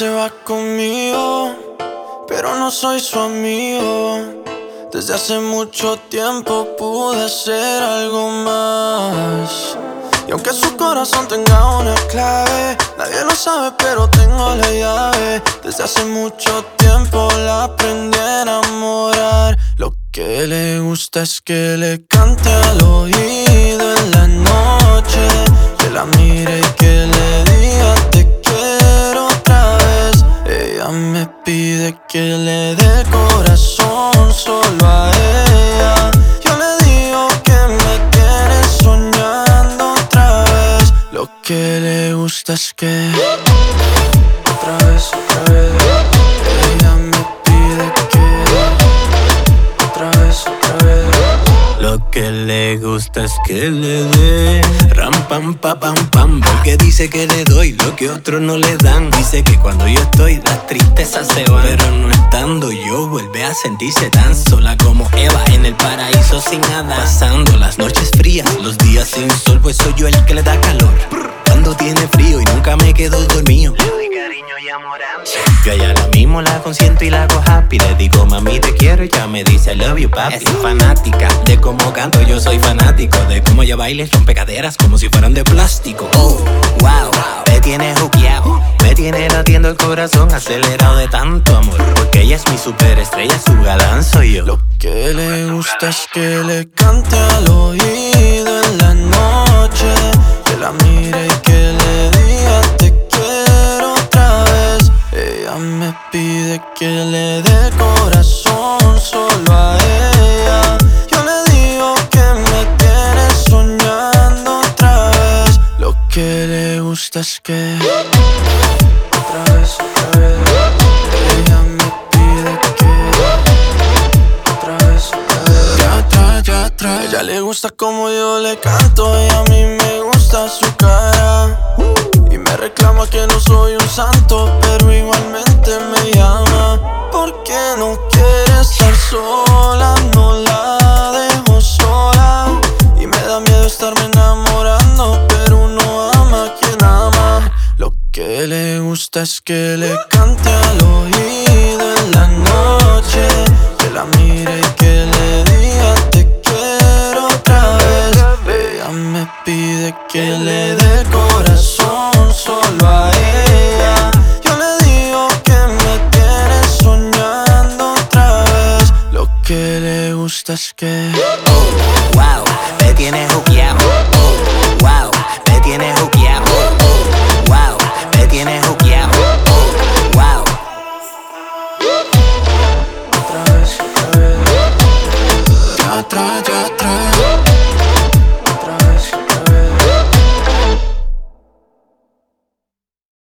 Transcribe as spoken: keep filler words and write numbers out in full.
se va conmigo, pero no soy su amigo. Desde hace mucho tiempo pude ser algo más. Y aunque su corazón tenga una clave, nadie lo sabe, pero tengo la llave. Desde hace mucho tiempo la aprendí a enamorar. Lo que le gusta es que le cante al oído en la noche, que la mire y que le diga te quiero otra vez. Ella me pide que le dé el corazón solo a ella. Yo le digo que me tiene soñando otra vez. Lo que le gusta es que otra vez, otra vez. Ella me pide que otra vez, otra vez. Lo que le gusta es que le dé ram pam pa pam pam, porque dice que le doy lo que otros no le dan. Dice que cuando yo estoy las tristezas se van, pero no estando yo vuelve a sentirse tan sola como Eva en el paraíso sin nada. Pasando las noches frías, los días sin sol, pues soy yo el que le da calor. Cuando tiene frío y nunca me quedo dormido, le doy cariño y amor. Yo a ella la mismo la consiento y la hago happy. Le digo mami te quiero y ella me dice I love you papi. Es fanática de cómo canto, yo soy fanático de cómo ella baila y rompe caderas como si fueran de plástico. Oh, wow, me tiene juqueado, me tiene latiendo el corazón acelerado de tanto amor, porque ella es mi superestrella, su galán soy yo. Lo que le gusta es que le cante al oído en la noche, que la mire y que le diga te quiero otra vez. Ella me pide que le dé el corazón solo a ella. Yo le digo que me tiene soñando otra vez. Lo que le gusta es que otra vez, otra vez. Ella me pide que otra vez, otra vez. Ya atrás, ya atrás. Ella le gusta como yo le canto y a mí me gusta su cara. Y me reclama que no soy un santo, pero igualmente me llama. Porque no quiere estar sola, no la dejo sola. Y me da miedo estarme enamorando, pero uno ama a quien ama. Lo que le gusta es que le cante al oído en la noche, que la mire y que le diga te quiero otra vez. Ella me pide que le dé el corazón solo a ella. Yo le digo que me tiene soñando otra vez. Lo que le gusta es que oh, wow, me tiene juqueado.